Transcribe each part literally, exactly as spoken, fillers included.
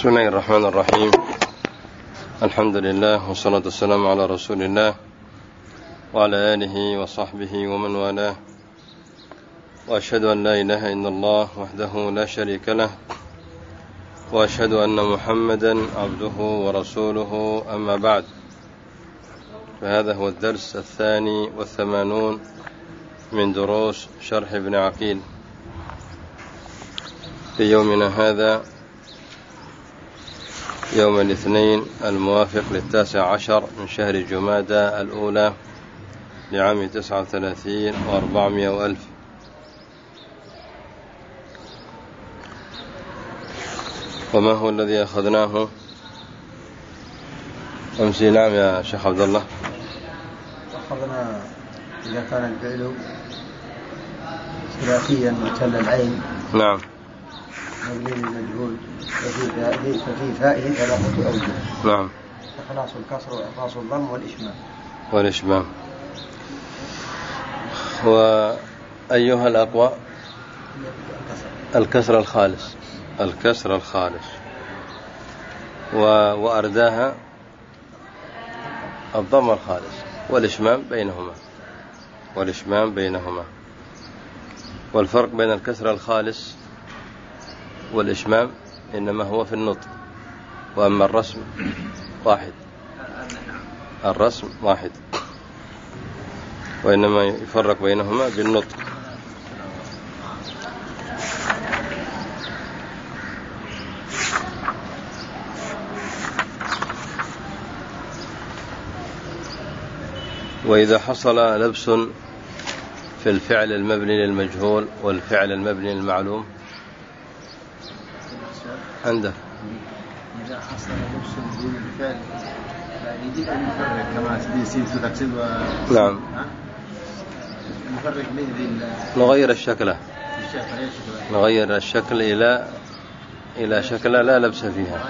بسم الله الرحمن الرحيم. الحمد لله والصلاة والسلام على رسول الله وعلى آله وصحبه ومن والاه، وأشهد أن لا إله إلا الله وحده لا شريك له، وأشهد أن محمدا عبده ورسوله، أما بعد، فهذا هو الدرس الثاني والثمانون من دروس شرح ابن عقيل في يومنا هذا، يوم الاثنين الموافق للتاسع عشر من شهر جمادى الأولى لعام تسعة وثلاثين وأربعمائة وألف. وما هو الذي أخذناه أمس؟ نعم يا شيخ عبد الله. أخذنا إذا كان الفعل ثلاثيا معتل العين، نعم، مبني للمجهول، ففي فائه ثلاثة أوجه، نعم، إخلاص الكسر وإخلاص الضم والإشمام والإشمام. وأيها الأقوى؟ الكسر الخالص، الكسر الخالص. وأرداها الضم الخالص، والإشمام بينهما، والإشمام بينهما. والفرق بين الكسر الخالص والإشمام إنما هو في النطق، وأما الرسم واحد، الرسم واحد، وإنما يفرق بينهما بالنطق. وإذا حصل لبس في الفعل المبني للمجهول والفعل المبني للمعلوم عندك، إذا حصل لبس بين الفعل يجب أن نفرق كما بيصير تكسب و... نعم، نفرق بين نغير الشكل، نغير الشكل إلى إلى شكل لا لبس فيها.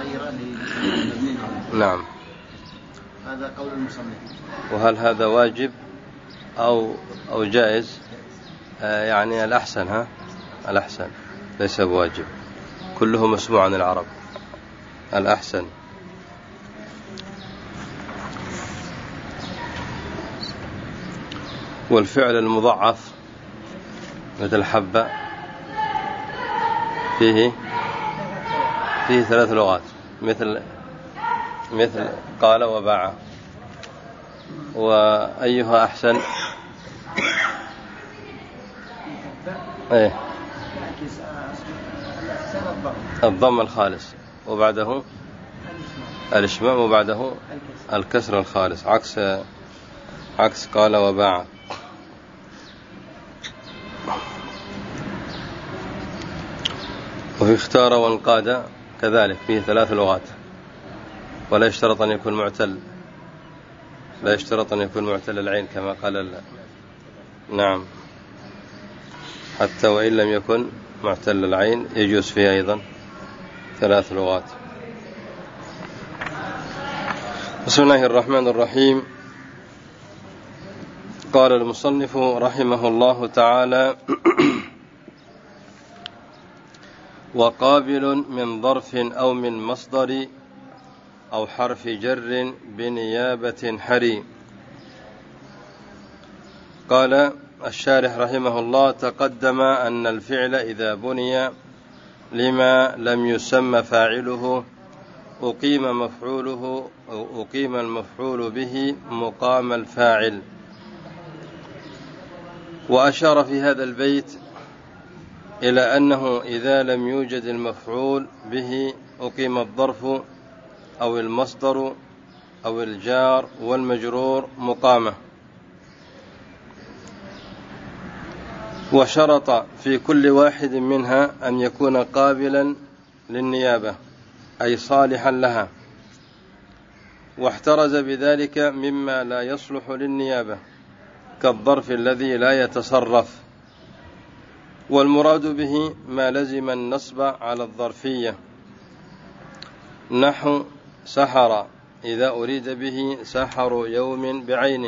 نعم، هذا قول المصنف. وهل هذا واجب أو أو جائز؟ آه يعني الأحسن، ها الأحسن ليس بواجب، كله مسموع عن العرب، الأحسن. والفعل المضاعف مثل حبة فيه فيه ثلاث لغات، مثل مثل قال وباع. وأيها أحسن؟ ايه الضم الخالص، وبعده الإشمام، وبعده الكسر الخالص، عكس عكس قال وباع. وفي اختار وانقاد كذلك فيه ثلاث لغات، ولا يشترط أن يكون معتل، لا يشترط أن يكون معتل العين كما قال الله. نعم، حتى وإن لم يكن معتل العين يجوز فيها أيضا ثلاث لغات. بسم الله الرحمن الرحيم. قال المصنف رحمه الله تعالى: وقابل من ظرف أو من مصدر أو حرف جر بنيابة حري. قال الشارح رحمه الله: تقدم أن الفعل إذا بني لما لم يسمى فاعله أقيم مفعوله أو أقيم المفعول به مقام الفاعل. وأشار في هذا البيت إلى أنه إذا لم يوجد المفعول به أقيم الظرف أو المصدر أو الجار والمجرور مقامة. وشرط في كل واحد منها أن يكون قابلا للنيابة، أي صالحا لها، واحترز بذلك مما لا يصلح للنيابة كالظرف الذي لا يتصرف. والمراد به ما لزم النصب على الظرفية، نحو سحر إذا أريد به سحر يوم بعينه،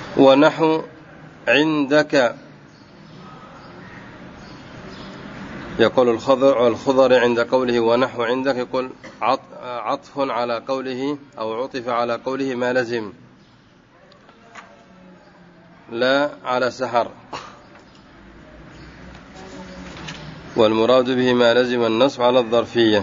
ونحو عندك يقول الخضر الخضر عند قوله ونحو عندك، يقول عطف على قوله أو عطف على قوله ما لزم لا على سحر، والمراد به ما لزم النصب على الظرفية.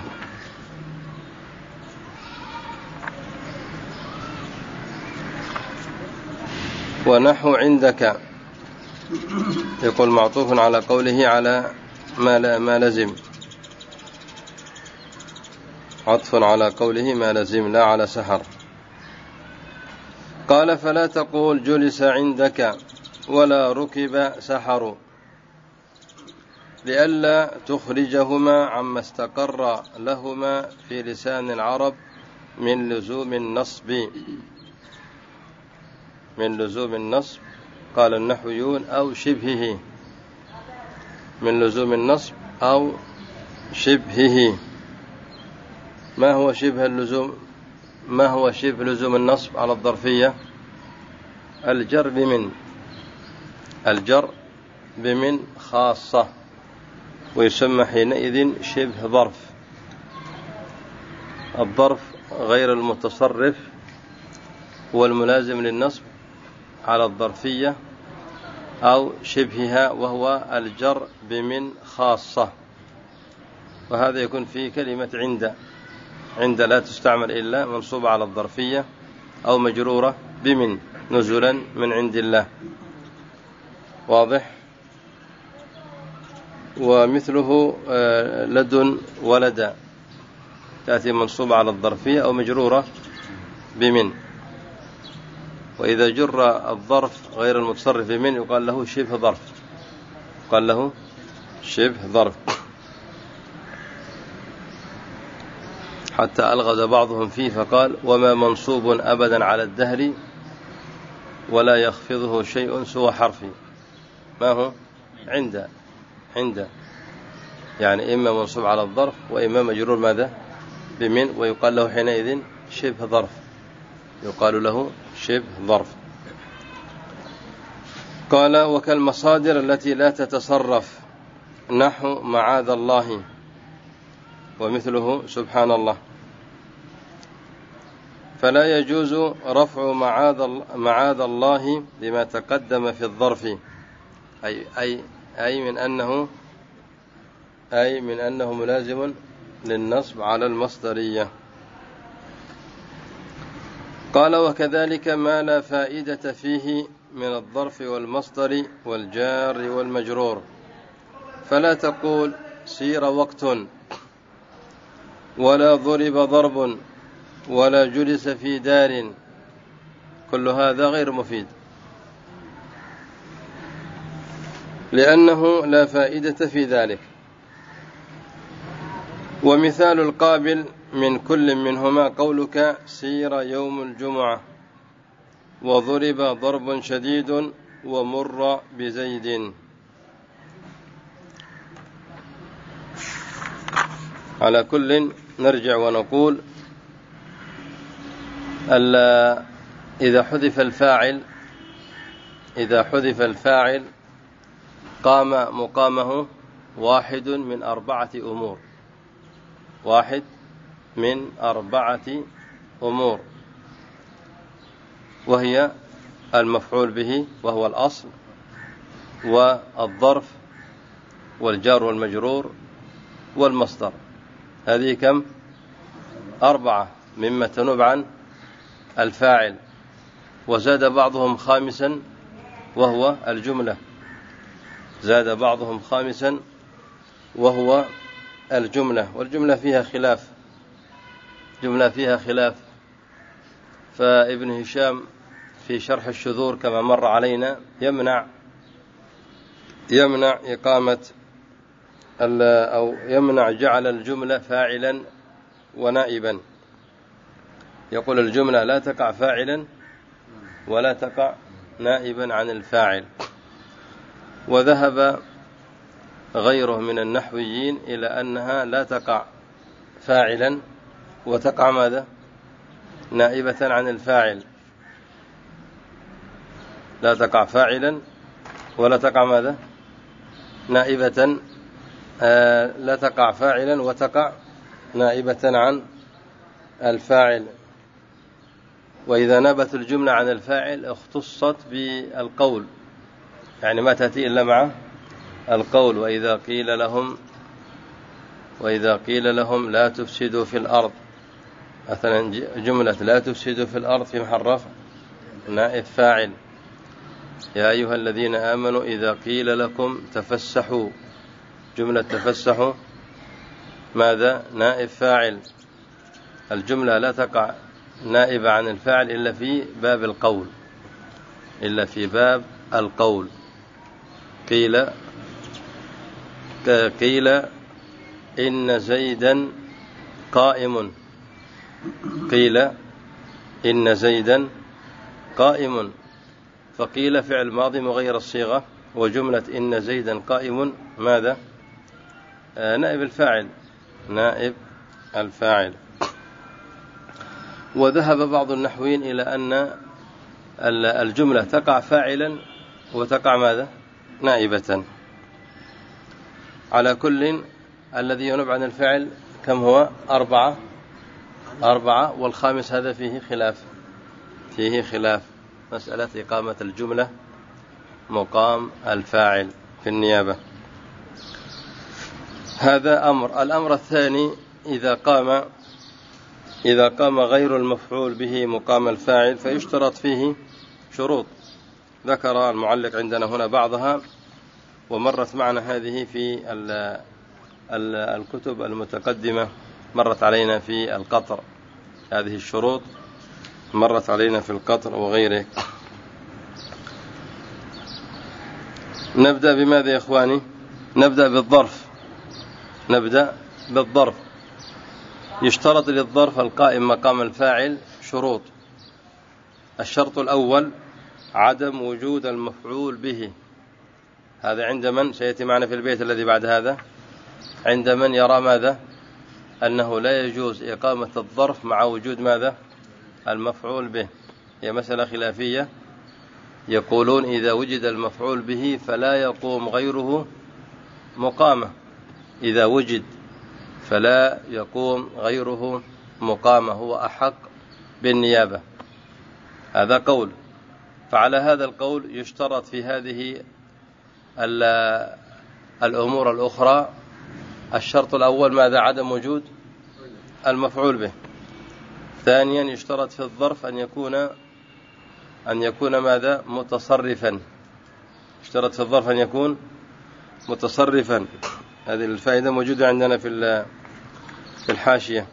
ونحو عندك يقول معطوف على قوله على ما ما لزم، عطف على قوله ما لزم لا على سحر. قال فلا تقول جلس عندك ولا ركب سحر، لئلا تخرجهما عما استقر لهما في لسان العرب من لزوم النصب من لزوم النصب قال النحويون أو شبهه، من لزوم النصب أو شبهه. ما هو شبه اللزوم ما هو شبه لزوم النصب على الظرفية؟ الجر بمن الجر بمن خاصة، ويسمى حينئذ شبه ظرف. الظرف غير المتصرف هو الملازم للنصب على الظرفية أو شبهها، وهو الجر بمن خاصة، وهذا يكون في كلمة عند. عند لا تستعمل إلا منصوبة على الظرفية أو مجرورة بمن نزلا من عند الله. واضح؟ ومثله لدن ولد تأتي منصوبة على الظرفية أو مجرورة بمن. وإذا جر الظرف غير المتصرف بمن يقال له شبه ظرف، قال له شبه ظرف. حتى ألغز بعضهم فيه فقال وما منصوب أبدا على الدهر ولا يخفضه شيء سوى حرفي. ما هو؟ عند عند يعني إما منصوب على الظرف وإما مجرور ماذا بمن، ويقال له حينئذ شبه ظرف، يقال له شبه ظرف. قال وكالمصادر التي لا تتصرف نحو معاذ الله، ومثله سبحان الله. فلا يجوز رفع معاذ معاذ الله بما تقدم في الظرف، أي أي أي من أنه أي من أنه ملازم للنصب على المصدرية. قال وكذلك ما لا فائدة فيه من الظرف والمصدر والجار والمجرور، فلا تقول سير وقت ولا ضرب ضرب ولا جلس في دار، كل هذا غير مفيد، لأنه لا فائدة في ذلك. ومثال القابل من كل منهما قولك سير يوم الجمعة وضرب ضرب شديد ومر بزيد. على كل نرجع ونقول إذا حذف الفاعل إذا حذف الفاعل قام مقامه واحد من أربعة أمور واحد من أربعة أمور وهي المفعول به وهو الأصل، والظرف، والجار والمجرور، والمصدر. هذه كم؟ أربعة مما تنوب عن الفاعل. وزاد بعضهم خامسا وهو الجملة زاد بعضهم خامسا وهو الجملة. والجملة فيها خلاف جملة فيها خلاف فابن هشام في شرح الشذور كما مر علينا يمنع يمنع إقامة أو يمنع جعل الجملة فاعلا ونائبا. يقول الجملة لا تقع فاعلا ولا تقع نائبا عن الفاعل. وذهب غيره من النحويين إلى أنها لا تقع فاعلا وتقع ماذا؟ نائبة عن الفاعل. لا تقع فاعلا ولا تقع ماذا؟ نائبة آه لا تقع فاعلا وتقع نائبة عن الفاعل. وإذا نبت الجملة عن الفاعل اختصت بالقول، يعني ما تأتي إلا مع القول. وإذا قيل لهم وإذا قيل لهم لا تفسدوا في الأرض، مثلا جملة لا تفسدوا في الأرض في محل رفع نائب فاعل. يا أيها الذين آمنوا إذا قيل لكم تفسحوا، جملة تفسحوا ماذا؟ نائب فاعل. الجملة لا تقع نائبة عن الفاعل إلا في باب القول، إلا في باب القول. قيل قيل إن زيدا قائم، قيل إن زيدا قائم، فقيل فعل ماضي مغير الصيغة، وجملة إن زيدا قائم ماذا؟ آه نائب الفاعل، نائب الفاعل. وذهب بعض النحويين إلى أن الجملة تقع فاعلا وتقع ماذا؟ نائبة. على كل الذي ينوب عن الفعل كم هو؟ أربعة أربعة والخامس هذا فيه خلاف، فيه خلاف مسألة إقامة الجملة مقام الفاعل في النيابة. هذا أمر. الأمر الثاني إذا قام إذا قام غير المفعول به مقام الفاعل فيشترط فيه شروط، ذكر المعلق عندنا هنا بعضها، ومرت معنا هذه في الكتب المتقدمة، مرت علينا في القطر، هذه الشروط مرت علينا في القطر وغيره. نبدأ بماذا يا إخواني؟ نبدأ بالظرف. نبدأ بالظرف. يشترط للظرف القائم مقام الفاعل شروط. الشرط الأول عدم وجود المفعول به. هذا عند من؟ سيأتي معنا في البيت الذي بعد هذا. عند من يرى ماذا؟ أنه لا يجوز إقامة الظرف مع وجود ماذا؟ المفعول به. هي مسألة خلافية، يقولون إذا وجد المفعول به فلا يقوم غيره مقامة، إذا وجد فلا يقوم غيره مقامة، هو أحق بالنيابة. هذا قول. فعلى هذا القول يشترط في هذه الأمور الأخرى الشرط الأول ماذا؟ عدم وجود المفعول به. ثانيا يشترط في الظرف أن يكون أن يكون ماذا؟ متصرفا. يشترط في الظرف أن يكون متصرفا. هذه الفائدة موجودة عندنا في في الحاشية،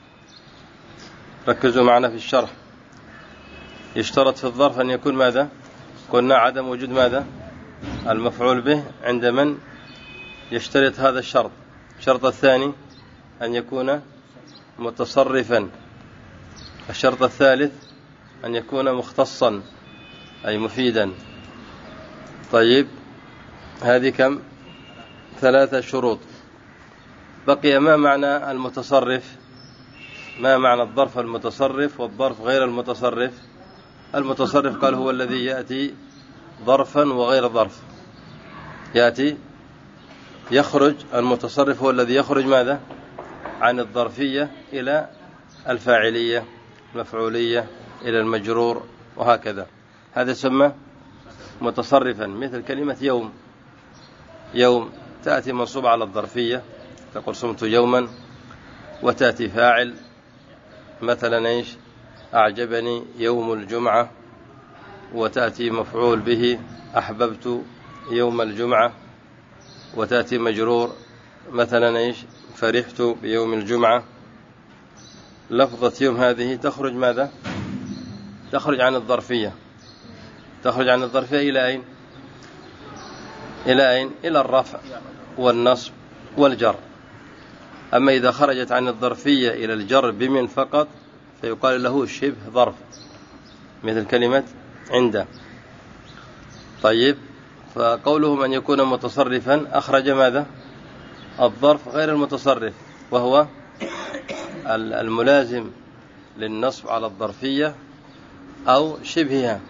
ركزوا معنا في الشرح. يشترط في الظرف أن يكون ماذا؟ قلنا عدم وجود ماذا؟ المفعول به. عند من يشترط هذا الشرط؟ الشرط الثاني أن يكون متصرفا. الشرط الثالث أن يكون مختصا أي مفيدا. طيب، هذه كم؟ ثلاثة شروط. بقي ما معنى المتصرف؟ ما معنى الظرف المتصرف والظرف غير المتصرف؟ المتصرف قال هو الذي يأتي ظرفا وغير ظرف، يأتي يخرج. المتصرف هو الذي يخرج ماذا؟ عن الظرفية إلى الفاعلية، المفعولية إلى المجرور، وهكذا. هذا يسمى متصرفا. مثل كلمة يوم. يوم تأتي منصوبة على الظرفية، تقول صمت يوما، وتأتي فاعل مثلا ايش؟ أعجبني يوم الجمعة، وتأتي مفعول به أحببت يوم الجمعة، وتأتي مجرور مثلا ايش؟ فرحت بيوم الجمعة. لفظة يوم هذه تخرج ماذا؟ تخرج عن الظرفية. تخرج عن الظرفية إلى أين؟ إلى أين؟ إلى الرفع والنصب والجر. أما إذا خرجت عن الظرفية إلى الجر بمن فقط فيقال له شبه ظرف، مثل كلمة عند. طيب، فقولهم أن يكون متصرفا أخرج ماذا؟ الظرف غير المتصرف، وهو الملازم للنصب على الظرفية أو شبهها.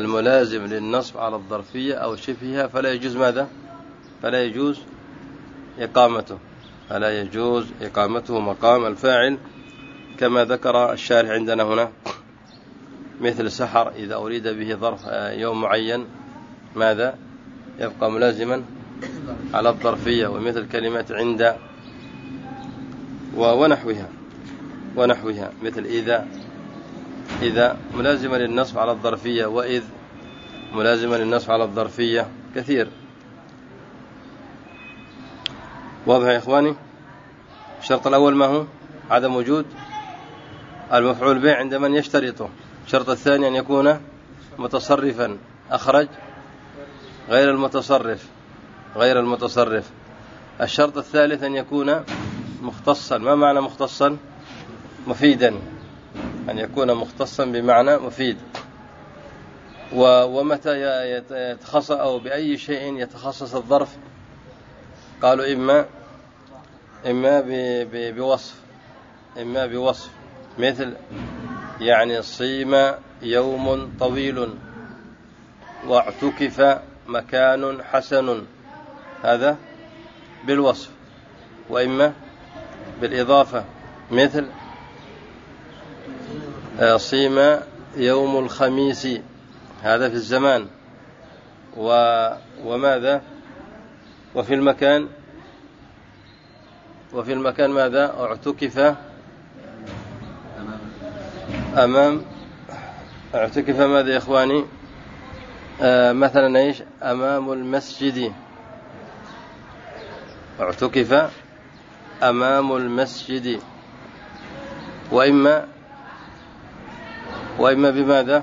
الملازم للنصب على الظرفية أو شبهها، فلا يجوز ماذا؟ فلا يجوز إقامته، فلا يجوز إقامته مقام الفاعل كما ذكر الشارح عندنا هنا، مثل سحر إذا أريد به ظرف يوم معين ماذا يبقى ملازما على الظرفية، ومثل كلمة عند ونحوها ونحوها مثل إذا إذا ملازمة للنصب على الظرفية، وإذ ملازمة للنصب على الظرفية، كثير. واضح يا إخواني؟ الشرط الأول ما هو؟ عدم وجود المفعول به عند من يشترطه. الشرط الثاني أن يكون متصرفا أخرج غير المتصرف غير المتصرف. الشرط الثالث أن يكون مختصا. ما معنى مختصا؟ مفيدا، أن يكون مختصا بمعنى مفيد. ومتى يتخصص أو بأي شيء يتخصص الظرف؟ قالوا إما إما بوصف إما بوصف مثل يعني صيم يوم طويل، واعتكف مكان حسن، هذا بالوصف. وإما بالإضافة مثل صيم يوم الخميس، هذا في الزمان. وماذا وفي المكان وفي المكان ماذا اعتكف أمام اعتكف ماذا يا إخواني؟ آه مثلا إيش؟ أمام المسجد، اعتكف أمام المسجد. وإما وإما بماذا؟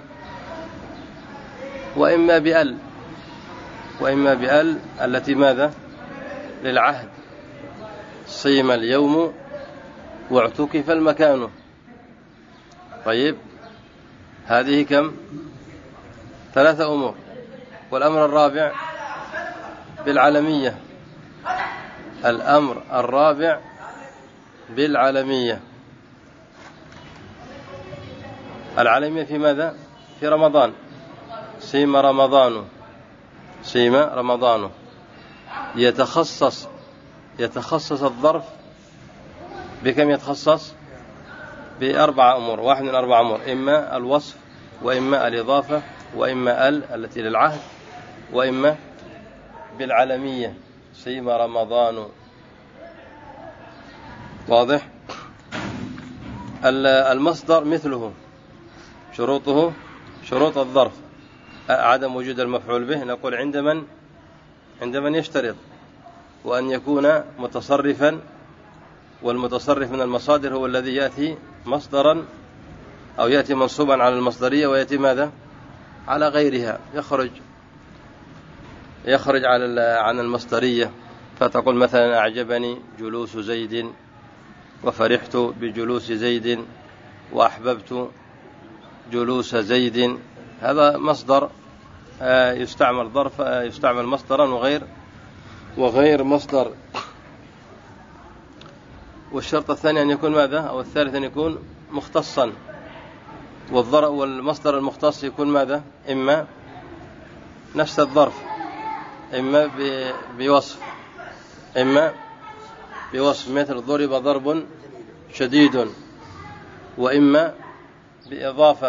وإما بأل وإما بأل التي ماذا؟ للعهد. صيم اليوم واعتكف المكان. طيب، هذه كم؟ ثلاثة أمور. والأمر الرابع بالعلمية. الأمر الرابع بالعلمية. العلمية في ماذا؟ في رمضان. صيم رمضان صيم رمضان. يتخصص يتخصص الظرف بكم؟ يتخصص بأربع أمور. واحد من أربع أمور: إما الوصف، وإما الإضافة، وإما ال التي للعهد، وإما بالعلمية. صيم رمضان. واضح؟ المصدر مثله شروطه شروط الظرف: عدم وجود المفعول به، نقول عند من عند من يشترط، وأن يكون متصرفا. والمتصرف من المصادر هو الذي يأتي مصدرا أو يأتي منصوبا على المصدرية، ويأتي ماذا؟ على غيرها، يخرج يخرج على عن المصدرية. فتقول مثلا أعجبني جلوس زيد، وفرحت بجلوس زيد، وأحببت جلوس زيد. هذا مصدر يستعمل ظرف يستعمل مصدرا وغير وغير مصدر. والشرط الثاني أن يكون ماذا؟ أو الثالث أن يكون مختصا. والمصدر المختص يكون ماذا؟ إما نفس الظرف، إما بوصف إما بوصف مثل ضرب ضرب شديد، وإما بإضافة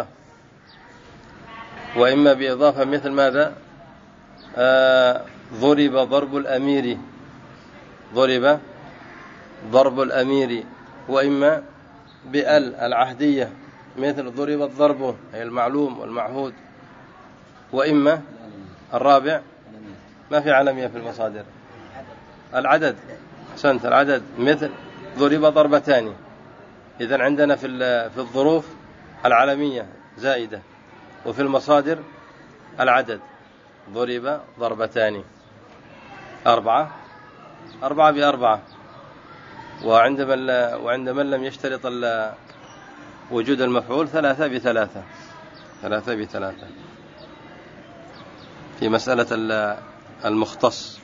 وإما بإضافة مثل ماذا؟ آه ضرب ضرب الأمير ضرب ضرب الأمير. وإما بأل العهدية مثل ضرب الضرب، أي المعلوم والمعهود. وإما الرابع ما في علمية في المصادر، العدد. أحسنت، العدد مثل ضرب ضربتان. إذن عندنا في في الظروف العلمية زائدة، وفي المصادر العدد. ضرب ضربتان أربعة أربعة بأربعة. وعند من وعند من لم يشترط وجود المفعول ثلاثة بثلاثة ثلاثة بثلاثة في مسألة المختص.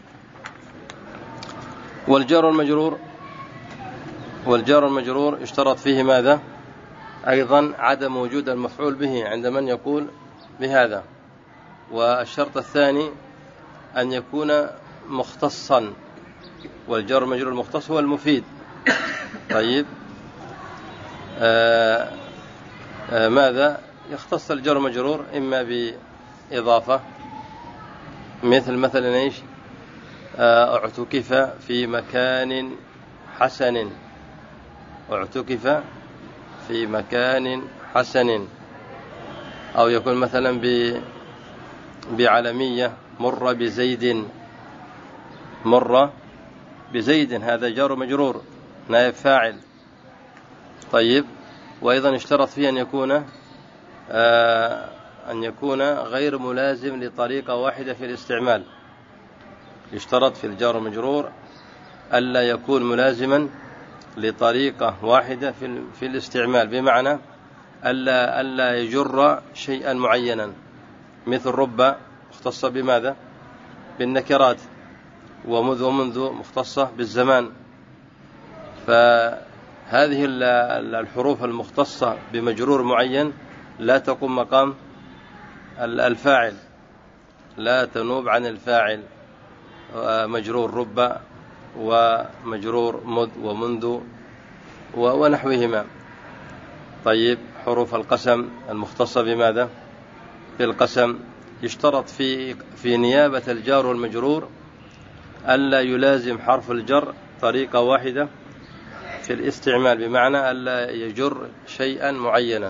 والجار المجرور والجار المجرور يشترط فيه ماذا؟ أيضا عدم وجود المفعول به عند من يقول بهذا. والشرط الثاني أن يكون مختصا والجار مجرور المختص هو المفيد. طيب آه آه ماذا يختص الجار مجرور؟ إما بإضافة، مثل مثلا إيش؟ آه اعتكف في مكان حسن، اعتكف في مكان حسن. أو يكون مثلا بعلمية مر بزيد، مر بزيد، هذا جار مجرور نائب فاعل. طيب وأيضا اشترط فيه أن يكون آه أن يكون غير ملازم لطريقة واحدة في الاستعمال. يشترط في الجار المجرور ألا يكون ملازما لطريقة واحدة في في الاستعمال، بمعنى ألا ألا يجر شيئا معينا، مثل رب مختصة بماذا؟ بالنكرات، ومذ ومنذ مختصة بالزمان. فهذه الحروف المختصة بمجرور معين لا تقوم مقام الفاعل، لا تنوب عن الفاعل، مجرور رب ومجرور مذ ومنذ ونحوهما. طيب حروف القسم المختصة بماذا؟ بالقسم، يشترط في في نيابة الجار والمجرور ألا يلازم حرف الجر طريقة واحدة في الاستعمال، بمعنى ألا يجر شيئا معينا.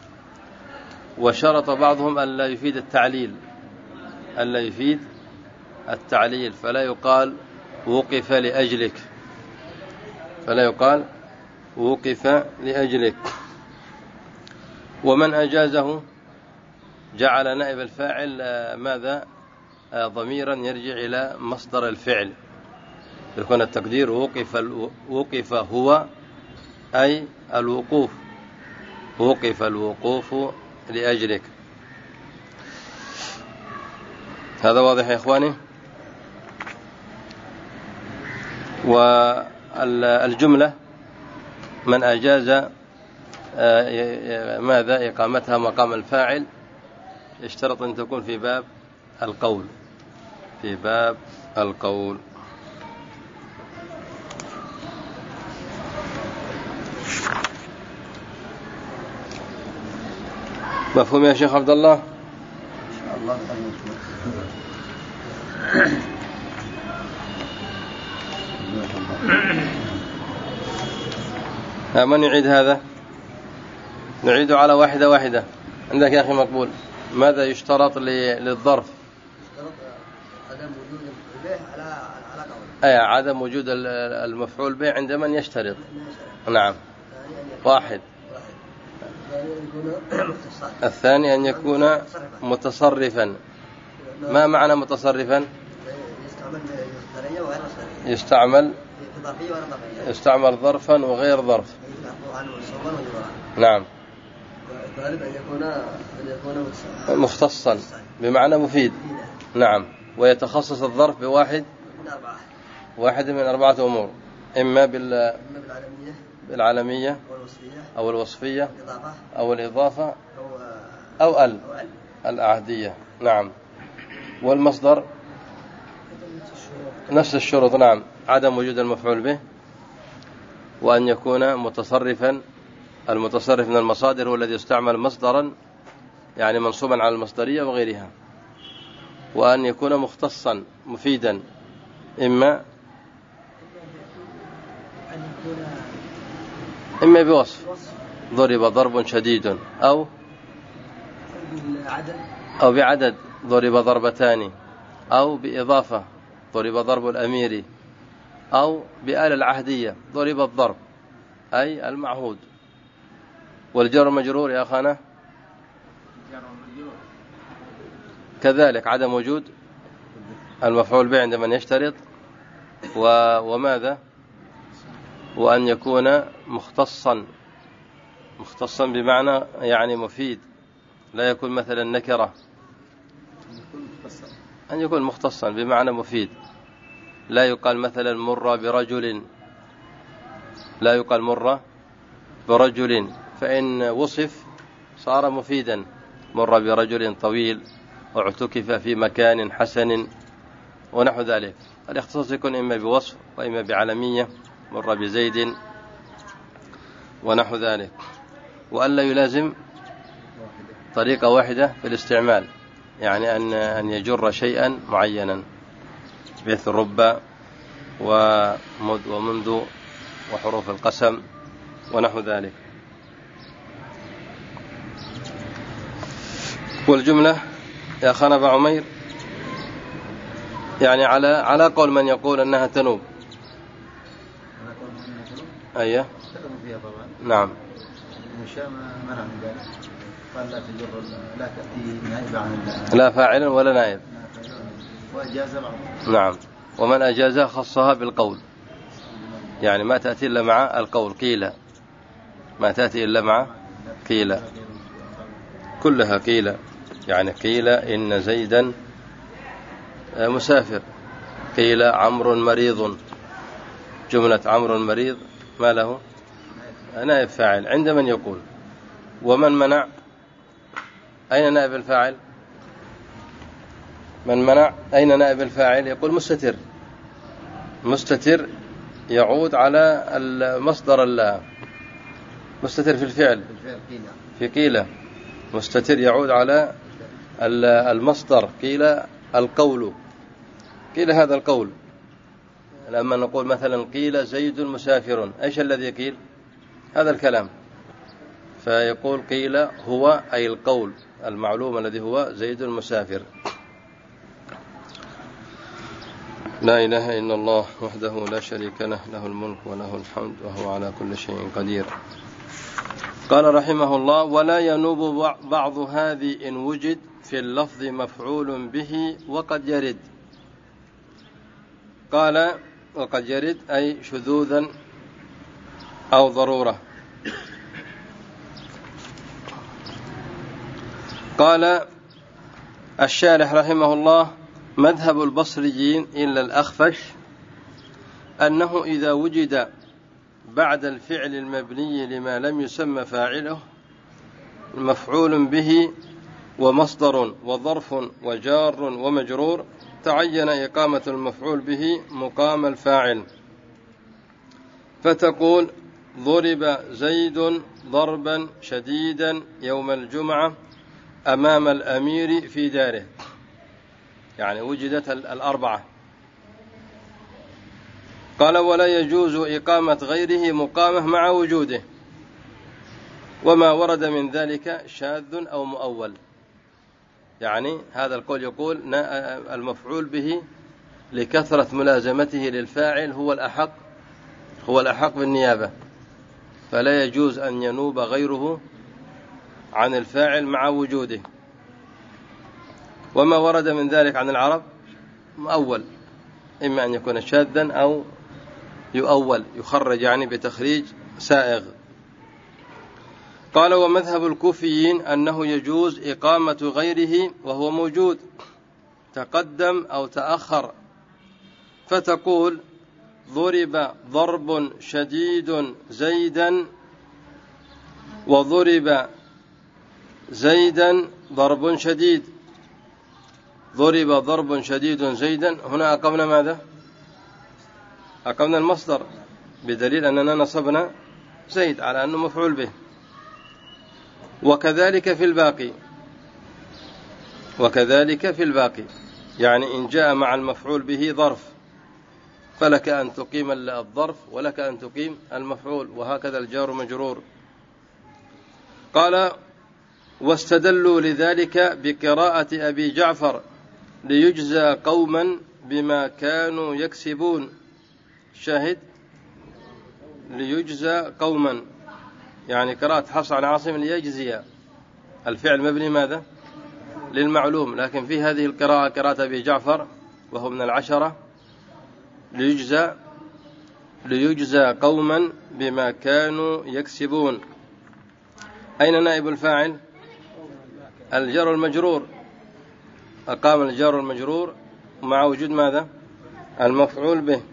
وشرط بعضهم ألا يفيد التعليل، ألا يفيد التعليل، فلا يقال وقف لأجلك، فلا يقال وقف لأجلك. ومن أجازه جعل نائب الفاعل ماذا؟ ضميرا يرجع إلى مصدر الفعل، يكون التقدير وقف وقف هو، أي الوقوف، وقف الوقوف لأجلك. هذا واضح يا إخواني؟ والجملة من أجاز ماذا؟ إقامتها مقام الفاعل، اشترط أن تكون في باب القول، في باب القول. مفهوم يا شيخ عبد الله؟ إن شاء الله. من يعيد هذا؟ نعيده على واحدة واحدة. عندك يا أخي مقبول، ماذا يشترط للظرف؟ يشترط عدم وجود به على على قول. أي عدم وجود المفعول به عند من يشترط. نعم. واحد. الثاني أن يكون متصرفا. ما معنى متصرفا؟ يستعمل يستعمل ظرفا وغير ظرف. نعم. مختصا بمعنى مفيد. نعم. ويتخصص الظرف بواحد واحد من أربعة أمور، إما بالعالمية أو الوصفية أو الإضافة أو ال العهدية. نعم. والمصدر نفس الشروط. نعم. عدم وجود المفعول به، وأن يكون متصرفا. المتصرف من المصادر هو الذي يستعمل مصدرا، يعني منصوبا على المصدرية وغيرها. وأن يكون مختصا مفيدا، إما إما بوصف، ضرب ضرب شديد، أو أو بعدد، ضرب ضربتان، أو بإضافة، ضرب ضرب الأمير، أو بآل العهدية، ضرب الضرب، أي المعهود. والجر مجرور يا أخانا كذلك عدم وجود المفعول به عند من يشترط، وماذا؟ وأن يكون مختصا، مختصا بمعنى يعني مفيد، لا يكون مثلا نكرة، أن يكون مختصا بمعنى مفيد. لا يقال مثلا مر برجل، لا يقال مر برجل، فإن وصف صار مفيدا. مر برجل طويل، واعتكف في مكان حسن، ونحو ذلك. الاختصاص يكون إما بوصف وإما بعلمية، مر بزيد ونحو ذلك، وألا يلازم طريقة واحدة في الاستعمال، يعني أن أن يجر شيئا معينا مثل رب ومد ومنذ وحروف القسم ونحو ذلك. والجملة يا أخانا أبا عمير يعني على على قول من يقول أنها تنوب. أيه نعم. منع من ذلك، قال لا تجر لا تأتي نائبة عن لا فاعلا ولا نائب، وأجاز بعض. نعم. ومن أجازها خصها بالقول، يعني ما تأتي إلا مع القول، قيل ما تأتي إلا مع قيل، كلها قيل، يعني قيل إن زيدا مسافر، قيل عمرو مريض، جملة عمرو مريض ما له نائب فاعل عند من يقول. ومن منع، أين نائب الفاعل؟ من منع أين نائب الفاعل؟ يقول مستتر، مستتر يعود على المصدر الله، مستتر في الفعل في قيل، مستتر يعود على المصدر قيل القول، قيل هذا القول. لما نقول مثلا قيل زيد مسافر، ايش الذي قيل؟ هذا الكلام، فيقول قيل هو أي القول المعلوم الذي هو زيد مسافر. لا إله إلا الله وحده لا شريك له، له الملك وله الحمد وهو على كل شيء قدير. قال رحمه الله: ولا ينوب بعض هذه إن وجد في اللفظ مفعول به وقد يرد. قال وقد يرد أي شذوذا أو ضرورة. قال الشارح رحمه الله: مذهب البصريين إلا الأخفش أنه إذا وجد بعد الفعل المبني لما لم يسمى فاعله مفعول به ومصدر وظرف وجار ومجرور تعين إقامة المفعول به مقام الفاعل، فتقول: ضرب زيد ضربا شديدا يوم الجمعة أمام الأمير في داره، يعني وجدت الأربعة. قال: ولا يجوز إقامة غيره مقامه مع وجوده، وما ورد من ذلك شاذ أو مؤول. يعني هذا القول يقول المفعول به لكثرة ملازمته للفاعل هو الأحق هو الأحق بالنيابة، فلا يجوز أن ينوب غيره عن الفاعل مع وجوده. وما ورد من ذلك عن العرب مؤول، إما أن يكون شاذا أو يؤول، يخرج يعني بتخريج سائغ. قال: ومذهب الكوفيين أنه يجوز إقامة غيره وهو موجود تقدم أو تأخر، فتقول: ضرب ضرب شديد زيدا وضرب زيدا ضرب شديد. ضرب ضرب شديد زيدا، هنا أقمنا ماذا؟ أقمنا المصدر، بدليل أننا نصبنا زيد على أنه مفعول به. وكذلك في الباقي وكذلك في الباقي يعني إن جاء مع المفعول به ظرف فلك أن تقيم الظرف ولك أن تقيم المفعول، وهكذا الجار مجرور. قال: واستدلوا لذلك بقراءة أبي جعفر: ليجزى قوما بما كانوا يكسبون. شاهد: ليجزى قوما، يعني قراءة حفص عن عاصم ليجزي، الفعل مبني ماذا؟ للمعلوم، لكن في هذه القراءة قراءة أبي جعفر وهو من العشرة: ليجزى ليجزى قوما بما كانوا يكسبون. أين نائب الفاعل؟ الجار المجرور، أقام الجار المجرور مع وجود ماذا؟ المفعول به.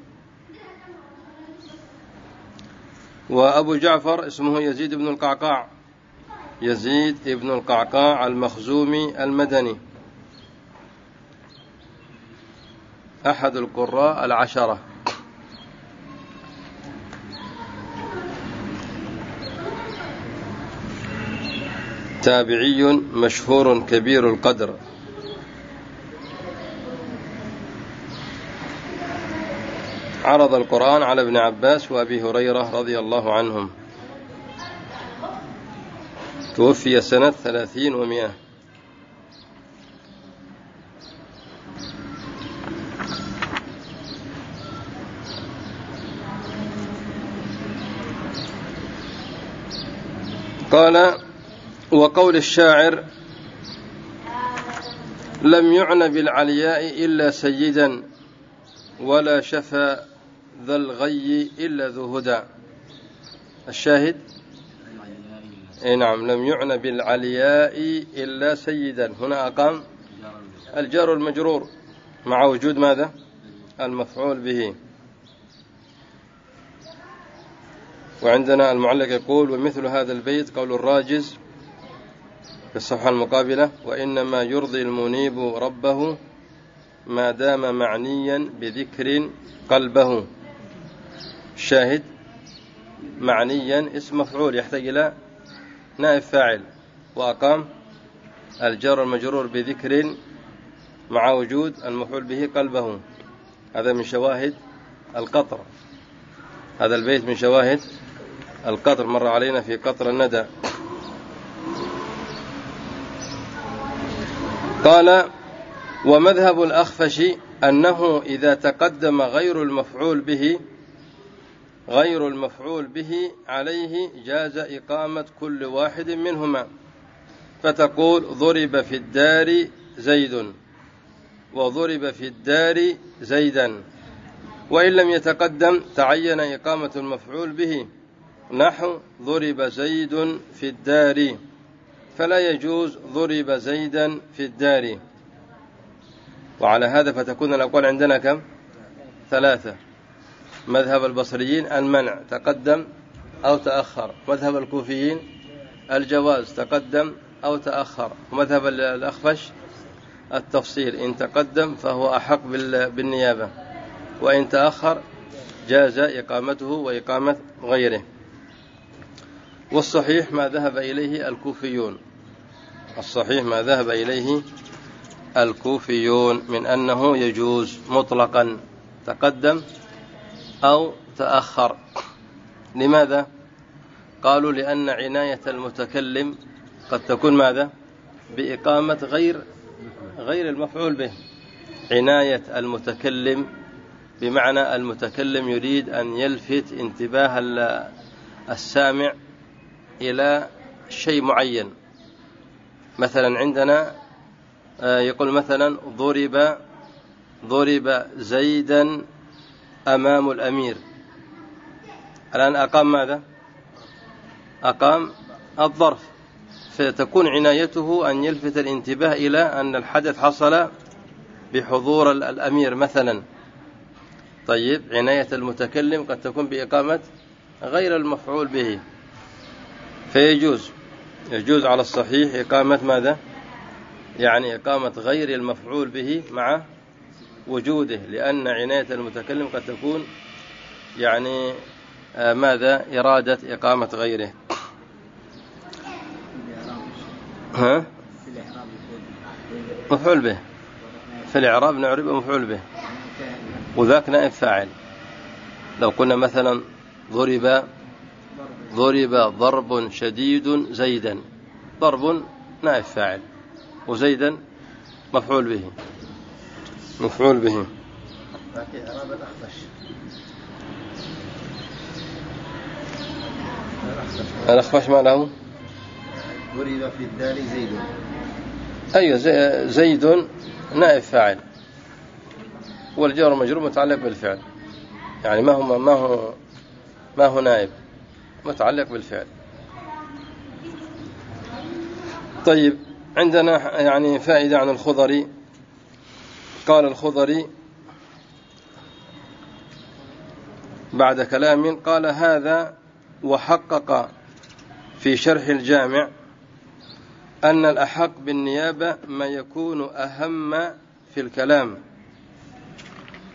وأبو جعفر اسمه يزيد بن القعقاع، يزيد بن القعقاع المخزومي المدني. أحد القراء العشرة. تابعي مشهور كبير القدر. عرض القرآن على ابن عباس وأبي هريرة رضي الله عنهم. توفي سنة ثلاثين ومئة. قال: وقول الشاعر: لم يعن بالعلياء إلا سيدا، ولا شفى ذا الغي إلا ذو هدى. الشاهد: اي نعم، لم يعن بالعلياء إلا سيدا. هنا أقام الجار المجرور مع وجود ماذا؟ المفعول به. وعندنا المعلق يقول: ومثل هذا البيت قول الراجز في الصفحة المقابلة: وإنما يرضي المنيب ربه ما دام معنيا بذكر قلبه. الشاهد: معنيا اسم مفعول يحتاج إلى نائب فاعل، وأقام الجار المجرور بذكر مع وجود المفعول به قلبه. هذا من شواهد القطر. هذا البيت من شواهد القطر، مر علينا في قطر الندى. قال: ومذهب الأخفش أنه إذا تقدم غير المفعول به غير المفعول به عليه جاز إقامة كل واحد منهما، فتقول: ضرب في الدار زيد، وضرب في الدار زيدا. وإن لم يتقدم تعين إقامة المفعول به، نحو: ضرب زيد في الدار، فلا يجوز ضرب زيدا في الدار. وعلى هذا فتكون الأقوال عندنا كم؟ ثلاثة. مذهب البصريين المنع، تقدم أو تأخر. مذهب الكوفيين الجواز، تقدم أو تأخر. مذهب الأخفش التفصيل، إن تقدم فهو أحق بالنيابة، وإن تأخر جاز إقامته وإقامة غيره. والصحيح ما ذهب إليه الكوفيون الصحيح ما ذهب إليه الكوفيون من أنه يجوز مطلقا، تقدم أو تأخر. لماذا؟ قالوا: لأن عناية المتكلم قد تكون ماذا؟ بإقامة غير غير المفعول به. عناية المتكلم بمعنى المتكلم يريد أن يلفت انتباه السامع إلى شيء معين. مثلا عندنا يقول مثلا: ضرب ضرب زيدا أمام الأمير. الآن أقام ماذا؟ أقام الظرف، فتكون عنايته أن يلفت الانتباه إلى أن الحدث حصل بحضور الأمير مثلا. طيب، عناية المتكلم قد تكون بإقامة غير المفعول به، فيجوز يجوز على الصحيح إقامة ماذا؟ يعني إقامة غير المفعول به مع وجوده، لأن عناية المتكلم قد تكون يعني آه ماذا؟ إرادة إقامة غيره. ها؟ مفعول به في الإعراب نعرب مفعول به، وذاك نائب فاعل. لو قلنا مثلا: ضرب ضرب ضرب شديد زيدا، ضرب نائب فاعل، وزيدا مفعول به مفعول به. إعراب الأخفش الأخفش ما له؟ ضرب في الدار زيد. أيوة، زيد نائب فاعل، والجار مجرور متعلق بالفعل، يعني ما هو ما هو ما هو نائب، متعلق بالفعل. طيب، عندنا يعني فائدة عن الخضري. قال الخضري بعد كلام، قال: هذا وحقق في شرح الجامع أن الأحق بالنيابة ما يكون أهم في الكلام،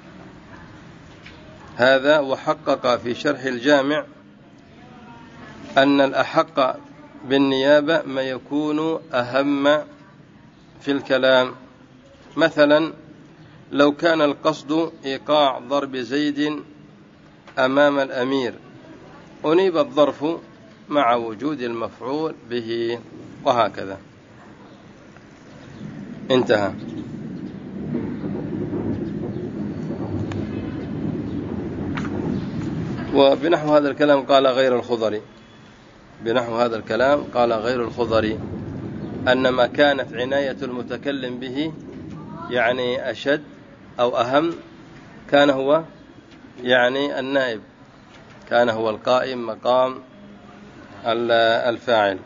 هذا وحقق في شرح الجامع أن الأحق بالنيابة ما يكون أهم في الكلام. مثلا لو كان القصد إيقاع ضرب زيد أمام الأمير أنيب الظرف مع وجود المفعول به، وهكذا. انتهى. وبنحو هذا الكلام قال غير الخضري بنحو هذا الكلام قال غير الخضري أن ما كانت عناية المتكلم به يعني أشد أو أهم كان هو يعني النائب، كان هو القائم مقام الفاعل.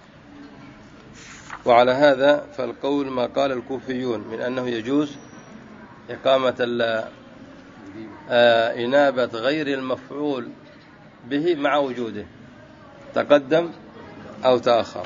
وعلى هذا فالقول ما قال الكوفيون من أنه يجوز إقامة إنابة غير المفعول به مع وجوده تقدم أو تأخر.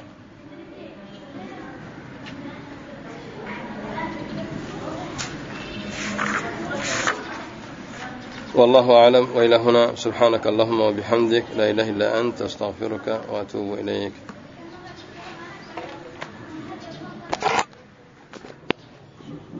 والله أعلم. وإلى هنا سبحانك اللهم وبحمدك لا إله إلا أنت أستغفرك وأتوب إليك.